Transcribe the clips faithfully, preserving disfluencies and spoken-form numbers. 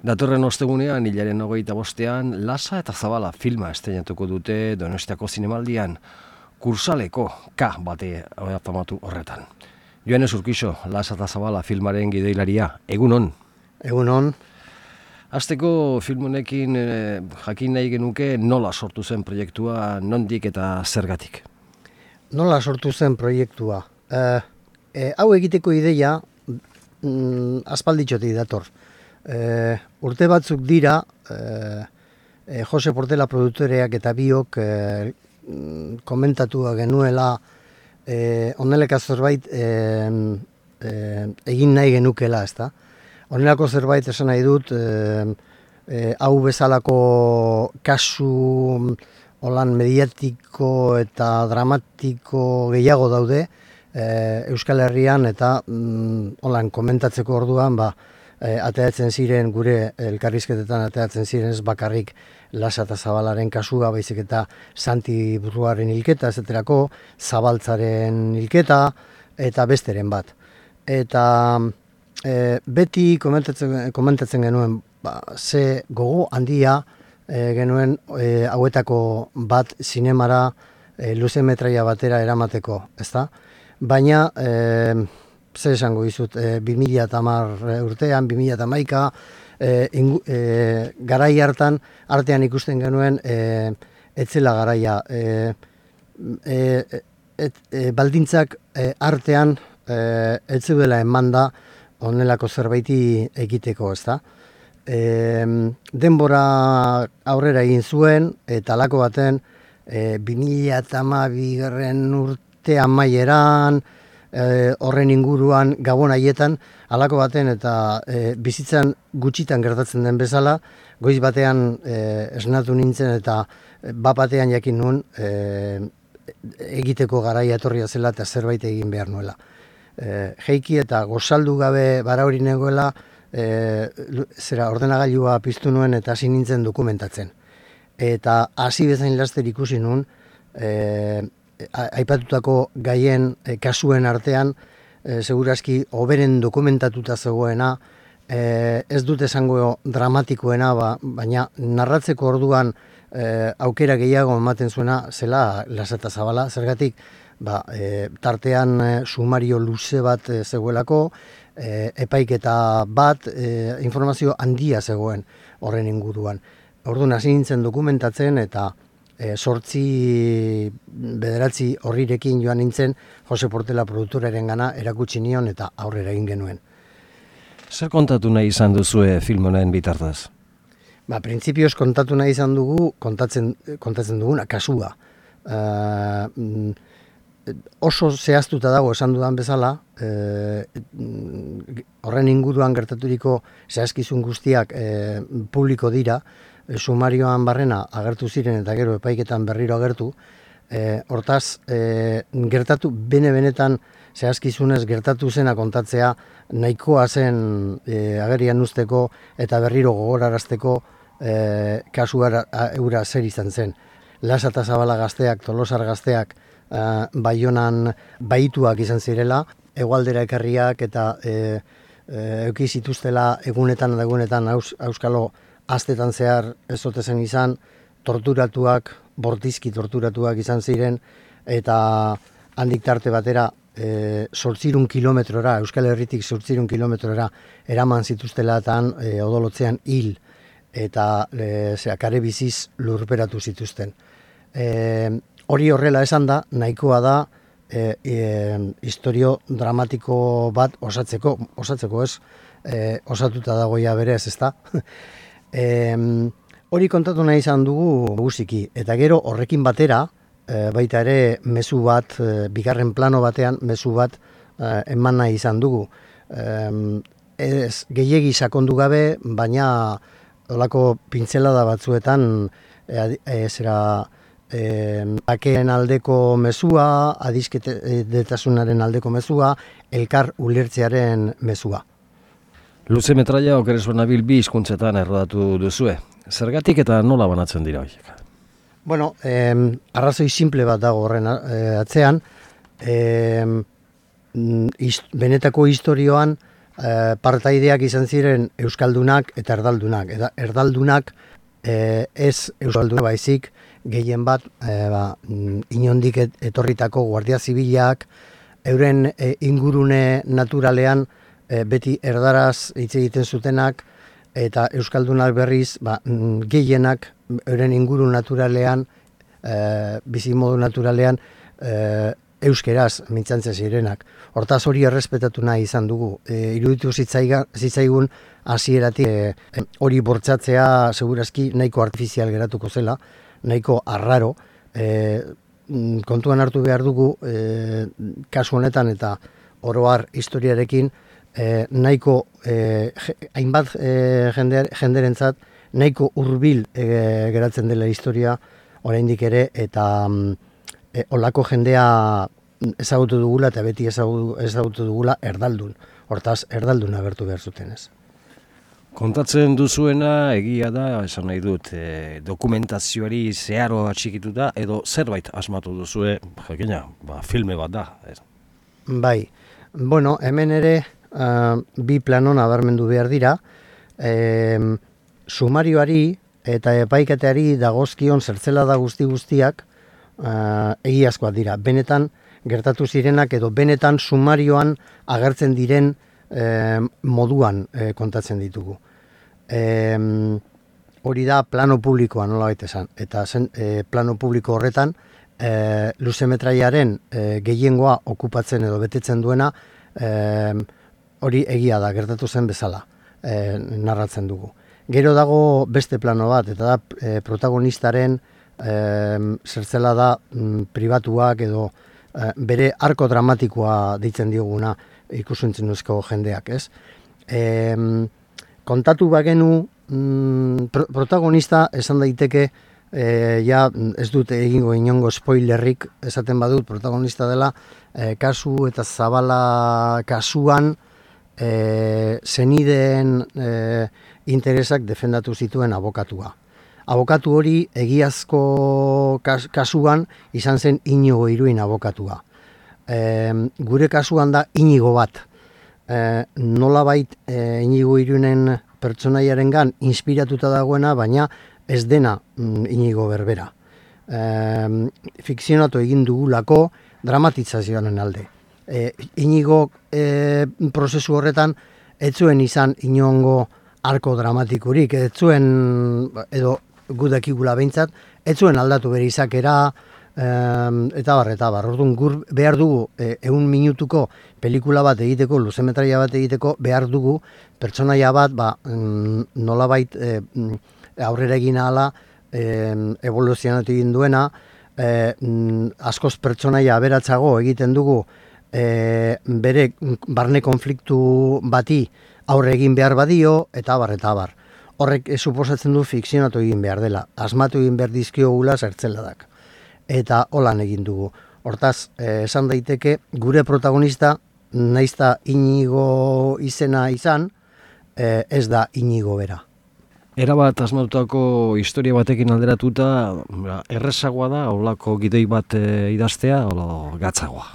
Datorren ostegunean, hilaren hogeita bostean, Lasa eta Zabala filma estreinatuko dute Donostiako Zinemaldian, Kursaleko K bate famatu horretan. Joane Urquijo, Lasa eta Zabala filmaren gideilaria, egunon? Egunon. Hasteko film honekin eh, jakin nahi genuke nola sortu zen proiektua, nondik eta zergatik? Nola sortu zen proiektua? Eh, eh, hau egiteko ideia mm, aspalditxotik dator. Eh, urte batzuk dira, eh, eh, Jose Portela produktoreak eta biok eh, komentatua genuela eh, oneleka zerbait eh, eh, egin nahi genukela, ezta? Honelako zerbait esan nahi dut, eh, eh, hau bezalako kasu holan mediatiko eta dramatiko gehiago daude eh, Euskal Herrian eta mm, holan komentatzeko orduan, ba, E, ateatzen ziren gure elkarrizketetan ateatzen ziren ez bakarrik Lasa eta Zabalaren kasua, baizik eta Santi Burruaren hilketa, ezeterako, Zabaltzaren hilketa eta besteren bat. Eta e, beti komentatzen, komentatzen genuen, ba, ze gogo handia e, genuen e, hauetako bat zinemara e, luze metraia batera eramateko, ezta? Baina e, zer esango dizut, e, bi mila hamar urtean, bi mila hamaika, e, e, garai hartan, artean ikusten genuen, e, etzela garaia. E, e, et, e, baldintzak e, artean e, etzeudela emanda onelako zerbaiti egiteko, ezta? E, denbora aurrera egin zuen, eta alako baten, e, bi mila hamabigarren urte amaieran, E, horren inguruan gabon haietan, halako baten eta e, bizitzan gutxitan gertatzen den bezala, goiz batean e, esnatu nintzen eta bat batean jakin nuen e, egiteko garaia etorria zela eta zerbait egin behar nuela. E, Jeiki eta gozaldu gabe bara hori negoela, e, zera ordenagailua piztu nuen eta hasi nintzen dokumentatzen. Eta hasi bezain laster ikusi nuen, e, aipatutako gaien e, kasuen artean, e, segurazki hoberen dokumentatuta zegoena, e, ez dut esango dramatikoena, ba, baina narratzeko orduan e, aukera gehiago ematen zuena zela Lasa eta Zabala, zergatik ba, e, tartean e, sumario luze bat e, zegoelako, e, epaiketa bat, e, informazio handia zegoen horren inguruan. Orduan hasi nintzen dokumentatzen eta E, sortzi bederatzi horrirekin joan nintzen Jose Portela produktoraren gana erakutsi nion eta aurrera egin genuen. Zer kontatu nahi izan duzue film honen bitartez? Ba, printzipioz kontatu nahi izan dugu, kontatzen, kontatzen duguna, kasua. E, oso zehaztuta dago esan dudan bezala, e, horren inguruan gertaturiko zehazkizun guztiak e, publiko dira, sumarioan barrena agertu ziren eta gero epaiketan berriro agertu, e, hortaz, e, gertatu, bene-benetan zehazkizunez gertatu zena kontatzea nahikoa zen e, agerian usteko eta berriro gogorarazteko e, kasua eura zer izan zen. Lasa eta Zabala gazteak, Tolosar gazteak, e, Baionan baituak izan zirela, hegoaldera ekarriak eta e, e, euki zituztela egunetan eta egunetan aus, auskalo astetan zehar ez otezen izan, torturatuak, bortizki torturatuak izan ziren, eta handik tarte batera e, zortzirun kilometrora, Euskal Herritik zortzirun kilometrora eraman zituztelatan e, odolotzean hil, eta e, zera, kare biziz lurperatu zituzten. E, hori horrela esan da, nahikoa da, e, e, historio dramatiko bat osatzeko, osatzeko ez, e, osatuta dagoia berez, ezta? E, hori kontatu nahi izan dugu guziki, eta gero horrekin batera, e, baita ere mezu bat, e, bigarren plano batean mezu bat e, eman nahi izan dugu. E, ez gehiegi sakondu gabe, baina olako pintzelada batzuetan e, e, zera e, bakeen aldeko mezua, adizketasunaren aldeko mezua, elkar ulertzearen mezua. Luze metraia okerezu nabil bi hizkuntzetan errodatu duzue. Zergatik eta nola banatzen dira horiek? Bueno, eh, arrazoi simple bat dago horren eh, atzean. Eh, benetako historioan e, partaideak izan ziren euskaldunak eta erdaldunak. Eta erdaldunak e, ez euskaldunak baizik, gehien bat e, ba, inondik etorritako guardia zibilak, euren e, ingurune naturalean e, beti erdaraz hitz egiten zutenak, eta euskaldunak berriz ba, gehienak euren inguru naturalean, e, bizimodu naturalean, e, euskeraz mintzantzen zirenak. Hortaz hori errespetatu nahi izan dugu. E, iruditu zitzaiga, zitzaigun hasieratik e, hori bortzatzea segurazki nahiko artifizial geratuko zela, nahiko arraro. E, kontuan hartu behar dugu, e, kasu honetan eta oroar historiarekin, e, nahiko e, hainbat e, jender, jenderentzat nahiko hurbil e, geratzen dela historia oraindik ere, eta E, olako jendea ezagutu dugula eta beti ezagutu, ezagutu dugula erdaldun. Hortaz, erdaldun agertu behar zuten ez. Kontatzen duzuena egia da, esan nahi dut, e, dokumentazioari zeharo atxikituta edo zerbait asmatu duzue, jakina, ba, filme bat da. Ez. Bai, bueno, hemen ere uh, bi planon abarmendu behar dira, e, sumarioari eta epaiketeari dagozkion zertzelada guzti guztiak, Uh, egiazkoak dira, benetan gertatu zirenak edo benetan sumarioan agertzen diren eh, moduan eh, kontatzen ditugu. Eh, hori da plano publikoa nola baita esan, eta zen, eh, plano publiko horretan eh, luzemetraiaren eh, gehiengoa okupatzen edo betetzen duena eh, hori egia da, gertatu zen bezala eh, narratzen dugu. Gero dago beste plano bat, eta da eh, protagonistaren E, zertzela da m, pribatuak edo e, bere arko dramatikoa ditzen dioguna ikusentzunezko jendeak, ez? E, kontatu bagenu m, pro, protagonista esan daiteke e, ja ez dut egingo inongo spoilerrik esaten badut protagonista dela e, kasu eta zabala kasuan e, zenideen e, interesak defendatu zituen abokatua. Abokatu hori egiazko kas, kasuan izan zen Inigo Iruin abokatua. E, gure kasuan da Inigo bat. E, nolabait e, Inigo Iruinen pertsonaiarengan inspiratuta dagoena, baina ez dena mm, Inigo berbera. E, fikzionatu egin dugulako dramatizazioaren alde. E, Inigo e, prozesu horretan ez zuen izan inongo arko dramatikurik, ez zuen edo gudakigula behintzat, ez zuen aldatu bere izakera, um, eta bar, eta bar. Orduan, gur behar dugu e, eun minutuko pelikula bat egiteko, luzemetraia bat egiteko, behar dugu pertsonaia bat, ba, mm, nolabait e, aurrera egin ahala, e, evoluzionatu egin duena, e, mm, askoz pertsonaia aberatzago egiten dugu, e, bere barne konfliktu bati aurre egin behar badio, eta bar, eta bar. Horrek e, suposatzen du fikzionatu egin behar dela, asmatu egin behar dizkiogula zertzeladak. Eta holan egin dugu. Hortaz, e, esan daiteke, gure protagonista, naizta Inigo izena izan, e, ez da Inigo bera. Erabat asmatutako historia batekin alderatuta, errezagoa da, holako gidoi bat e, idaztea, o gatzagoa?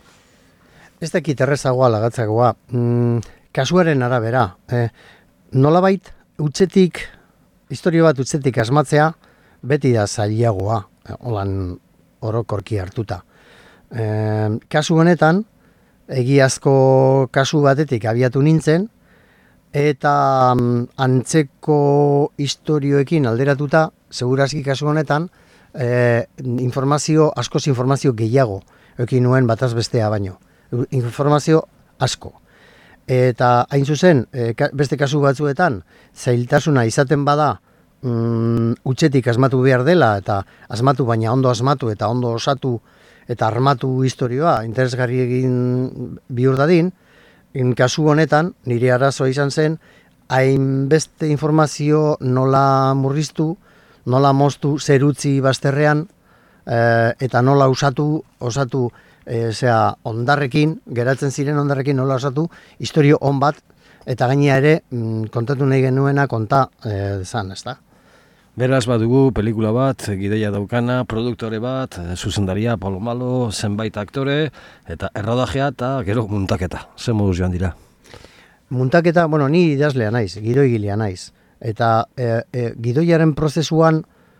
Ez dakit errezagoa, lagatzagoa. Mm, kasuaren arabera. E, nolabait, utzetik, historia bat utzetik asmatzea, beti da zailagoa, holan orokorki hartuta. E, kasu honetan, egiazko kasu batetik abiatu nintzen, eta um, antzeko istorioekin alderatuta, segurazki kasu honetan, e, informazio, askoz informazio gehiago, ekin nuen bataz bestea baino. Informazio asko. Eta hain zuzen, e, beste kasu batzuetan, zailtasuna izaten bada, mm, utzetik asmatu behar dela, eta asmatu baina ondo asmatu, eta ondo osatu, eta armatu historioa, interesgarri egin bihur dadin, in kasu honetan, nire arazoa izan zen, hainbeste informazio nola murriztu, nola moztu zer utzi bazterrean, e, eta nola usatu, osatu, E, zera, ondarrekin, geratzen ziren ondarrekin nola osatu, historio on bat, eta gainea ere, mm, kontatu nahi genuena konta e, zan, ez da? Beraz badugu pelikula bat, gideia daukana, produktore bat, zuzendaria, Palo Malo, zenbait aktore, eta errodajea eta gero muntaketa. Zer moduz joan dira? muntaketa, bueno, ni idazlea naiz, gidoigilea naiz. Eta e, e, gidoiaren prozesuan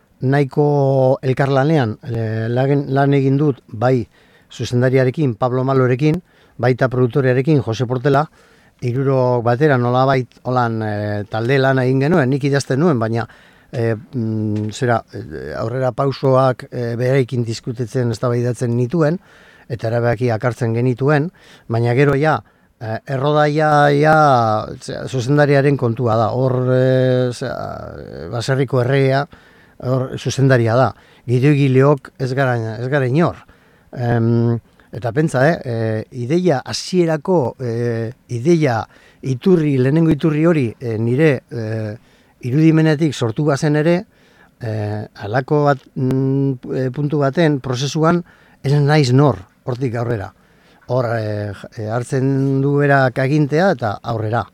nahiko elkarlanean e, lan, lan egin dut, bai zuzendariarekin, Pablo Malorekin, baita produktorearekin, Jose Portela, hirurok batera nolabait holan e, talde lan egin genuen, nik idazten nuen, baina e, mm, zera, aurrera pausoak e, bereikin diskutetzen eztabaidatzen nituen, eta erabeaki akartzen genituen, baina gero ja, e, errodaia ja, zera, zuzendariaren kontua da, hor e, zera, baserriko erregea, hor zuzendaria da, gidoigileok ez gara, ez gara inor. Em, Eta pentsa, eh, e, ideia hasierako e, ideia iturri, lehenengo iturri hori e, nire e, irudimenetik sortu bazen ere, e, halako bat, mm, e, puntu baten prozesuan ez naiz nor, hortik aurrera. Hor e, hartzen du berak agintea eta aurrera.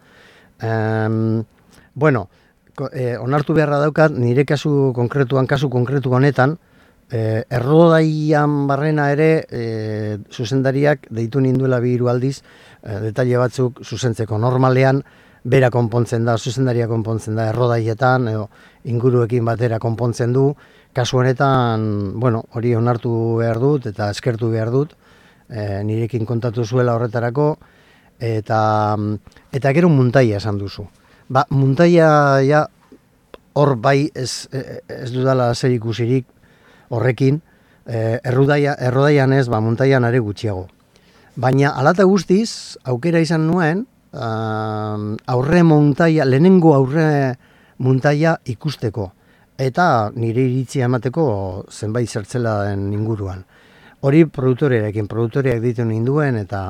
Em, bueno, e, onartu beharra daukat, nire kasu konkretuan, kasu konkretu honetan, Eh, errodaian barrena ere eh, zuzendariak deitu ninduela bi hiru aldiz eh, detaile batzuk zuzentzeko. Normalean bera konpontzen da, zuzendaria konpontzen da errodaietan, edo inguruekin batera konpontzen du. Kasu honetan, bueno, hori onartu behar dut eta eskertu behar dut, eh, nirekin kontatu zuela horretarako, eta, eta gero muntaia esan duzu. Ba, muntaia ja, hor bai ez, ez dudala zer ikusirik, horrekin, eh, errudaia, errodaian ez, ba, muntaian are gutxiago. Baina, alata guztiz, aukera izan nuen, uh, aurre muntaia, lehenengo aurre muntaia ikusteko. Eta nire iritzia emateko zenbait zertzela den inguruan. Hori produktorearekin, produktoreak ditu ninduen, eta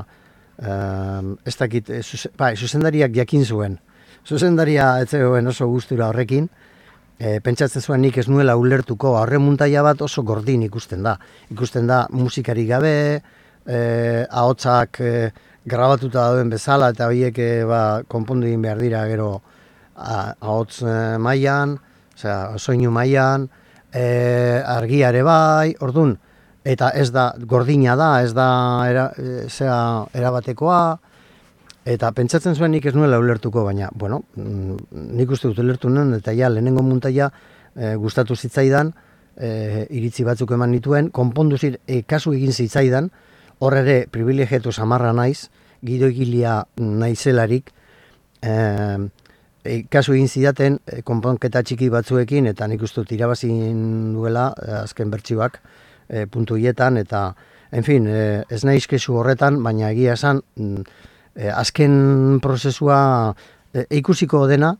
uh, ez dakit, zuze, ba, zuzendariak jakin zuen. Zuzendaria ez zegoen oso gustura horrekin, E, pentsatzen zuen nik ez nuela ulertuko, aurre muntaia bat oso gordin ikusten da. Ikusten da musikari gabe, e, ahotsak e, grabatuta dauden bezala, eta horiek e, ba, konpondu egin behar dira gero a, ahots e, mailan, osea, soinu mailan, e, argia ere bai, ordun, eta ez da gordina da, ez da era, e, zera, erabatekoa, eta pentsatzen zuen nik ez nuela ulertuko, baina, bueno, nik uste dut ulertu nuen, eta ja, lehenengo muntaia e, gustatu zitzaidan, e, iritzi batzuk eman nituen, konpondu zir, e, kasu egin zitzaidan, hor ere privilegiatu samarra naiz, gidoigilia naizelarik, e, e, kasu egin zidaten, e, konponketa txiki batzuekin, eta nik uste dut irabazin duela, e, azken bertsioak, e, puntu hietan, eta, en fin, e, ez naiz kesu horretan, baina egia esan, E, azken prozesua e, ikusiko dena,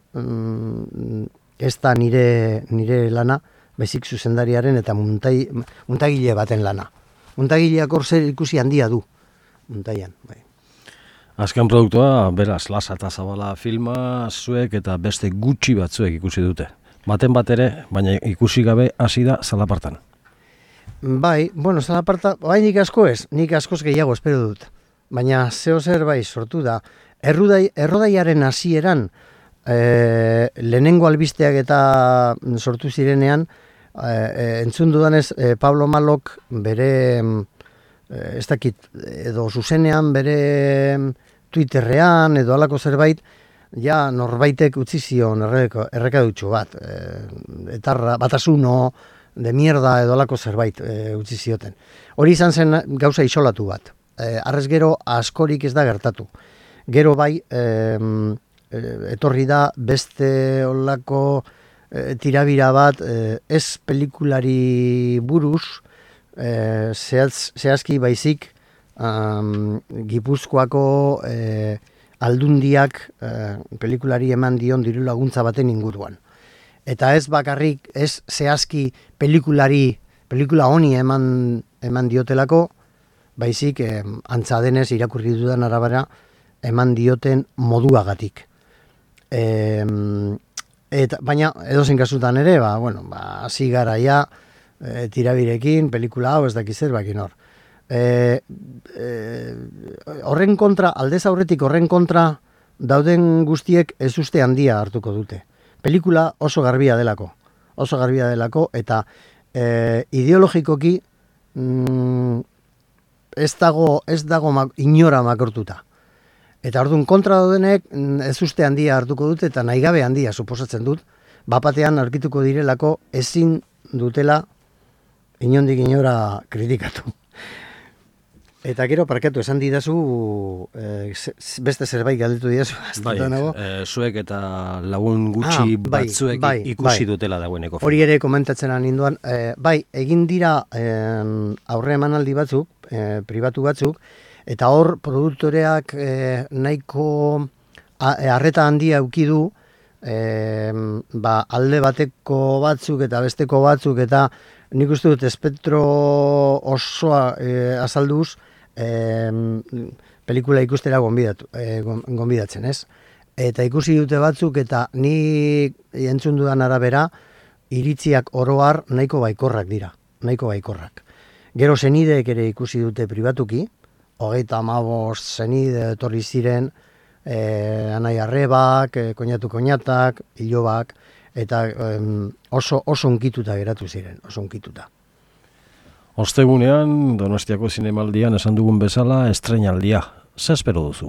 mm, ez da nire, nire lana, baizik zuzendariaren eta muntai, muntagile baten lana. Muntagileak hor zer ikusi handia du, muntaian. Bai. Azken produktua, beraz, Lasa eta Zabala filma, zuek eta beste gutxi batzuek ikusi dute. Baten bat ere, baina ikusi gabe hasi da Zalapartan. Bai, bueno, Zalaparta, bai nik asko ez, nik askoz gehiago espero dut. Baina zeo zer bai sortu da, Errudai, errodaiaren hasieran e, lehenengo albisteak eta sortu zirenean, e, e, entzun dudanez e, Pablo Malok bere, e, ez dakit, edo zuzenean bere Twitterrean edo halako zerbait, ja norbaitek utzi zion errekadutxo bat, e, etarra, batasuno, de mierda edo halako zerbait e, utzi zioten. Hori izan zen gauza isolatu bat. Eh, arrez gero askorik ez da gertatu. Gero bai, eh, etorri da beste olako eh, tirabira bat, eh, ez pelikulari buruz, eh, zehaz, zehazki baizik, um, Gipuzkoako eh, aldundiak eh, pelikulari eman dion diru laguntza baten inguruan. Eta ez bakarrik, ez zehazki pelikulari, pelikula honi eman, eman diotelako, baizik eh, antza denez irakurri dudan arabera eman dioten moduagatik. E, eta, baina edozein kasutan ere, ba, bueno, ba, hasi gara ja e, tirabirekin, pelikula hau ez dakiz zer bakin hor. E, e, horren kontra, aldez aurretik horren kontra dauden guztiek ez uste handia hartuko dute. Pelikula oso garbia delako, oso garbia delako, eta e, ideologikoki mm, ez dago, ez dago mak, inora makortuta. Eta orduan kontra daudenek mm, ez uste handia hartuko dute eta nahi gabe handia suposatzen dut, bapatean aurkituko direlako ezin dutela inondik inora kritikatu. Eta gero parkatu esan didazu eh, beste zerbait galdetu didazu. Bai, eh, zuek eta lagun gutxi ah, bai, batzuek bai, ikusi bai. dutela dagoeneko. Hori ere komentatzen ninduan, eh, bai, egin dira eh, aurre emanaldi batzuk, eh, pribatu batzuk, eta hor produktoreak eh, nahiko harreta handia eduki du, eh, ba, alde bateko batzuk eta besteko batzuk, eta nik uste dut espektro osoa eh, azalduz, E, pelikula ikustera gonbidatu, e, gonbidatzen, ez? Eta ikusi dute batzuk eta ni entzun dudan arabera iritziak oroar nahiko baikorrak dira, nahiko baikorrak. Gero senideek ere ikusi dute pribatuki, hogeita hamabost senide etorri ziren, e, anai arrebak, e, koñatu koñatak, ilobak, eta e, oso, oso unkituta geratu ziren, oso unkituta. Ostegunean, Donostiako zinemaldian esan dugun bezala, estreinaldia. Zer espero duzu?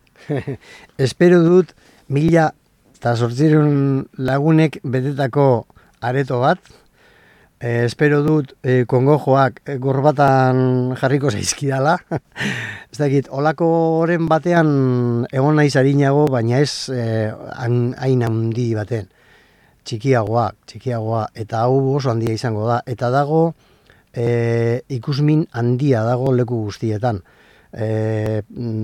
Espero dut mila eta zortziehun lagunek betetako areto bat. E, espero dut e, kongojoak e, gorbatan jarriko zaizkidala. Ez dakit, olakoren batean egon naiz arinago, baina ez e, hain handi baten. Txikiagoa, txikiagoa, eta hau oso handia izango da. Eta dago, E, ikusmin handia dago leku guztietan. E,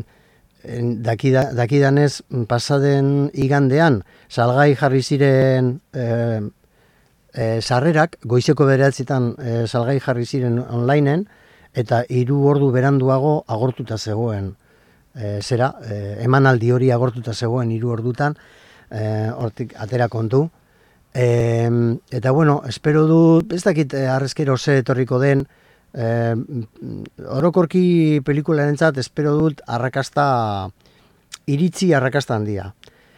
dakida, dakidanez pasaden igandean salgai jarri ziren e, e, sarrerak, goizeko beratzetan e, salgai jarri ziren onlineen, eta hiru ordu beranduago agortuta zegoen e, zera, e, emanaldi hori agortuta zegoen hiru ordutan, e, hortik atera kontu. E, eta bueno, espero du, ez dakit eh, arrezkero ze etorriko den, eh, orokorki pelikularentzat espero dut arrakasta, iritzi arrakasta handia.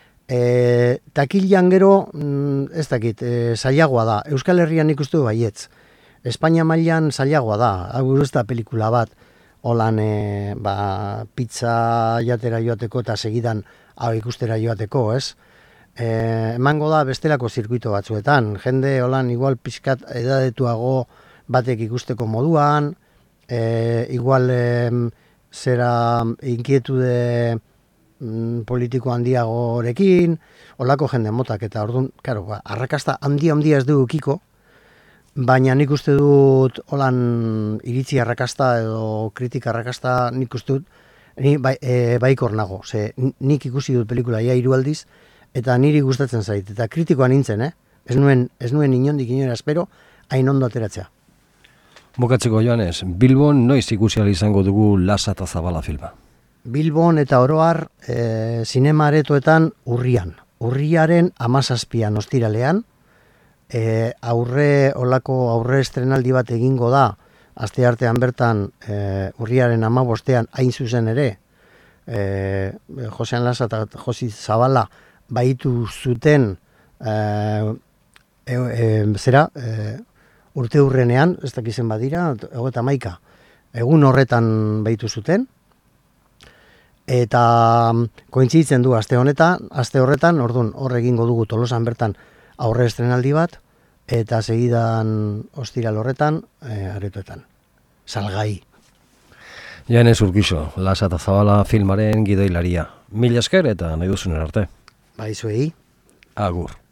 E, takilian gero, ez dakit, e, zailagoa da. Euskal Herrian ikustu baietz. Espainia mailan zailagoa da. Hau ez da pelikula bat, holan e, ba, pizza jatera joateko eta segidan hau ikustera joateko, ez? Eh, emango da bestelako zirkuito batzuetan, jende holan igual pixkat edadetuago batek ikusteko moduan, eh, igual eh, zera inkietude mm, politiko handiagorekin, holako jende motak, eta orduan, claro, ba, arrakasta handia handia ez du ukiko, baina nik uste dut holan iritzi arrakasta edo kritika arrakasta nik uste dut, ni bai, e, baikor nago, ze nik ikusi dut pelikula ia hiru aldiz, eta niri gustatzen zait, eta kritikoa nintzen, eh? Ez nuen, ez nuen inondik inora espero, hain ondo ateratzea. Bukatzeko Joanes, Bilbon noiz ikusi ahal izango dugu Lasa eta Zabala filma? Bilbon eta oroar e, zinema aretoetan urrian. Urriaren hamazazpian ostiralean, e, aurre, olako aurre estrenaldi bat egingo da, asteartean bertan e, urriaren hamabostean hain zuzen ere, e, Josean Lasa eta Josi Zabala baitu zuten e, e, e, zera e, urte hurrenean, ez dakizen badira, egota maika, egun horretan baitu zuten, eta kointzitzen du aste honetan, aste horretan, orduan hor egingo dugu Tolosan bertan aurre estrenaldi bat, eta segidan ostiral horretan e, aretoetan, salgai. Joanes Urquijo, Lasa eta Zabala filmaren gidoilaria. Mila esker eta nahi duzunen arte. Bai zuei. Agur.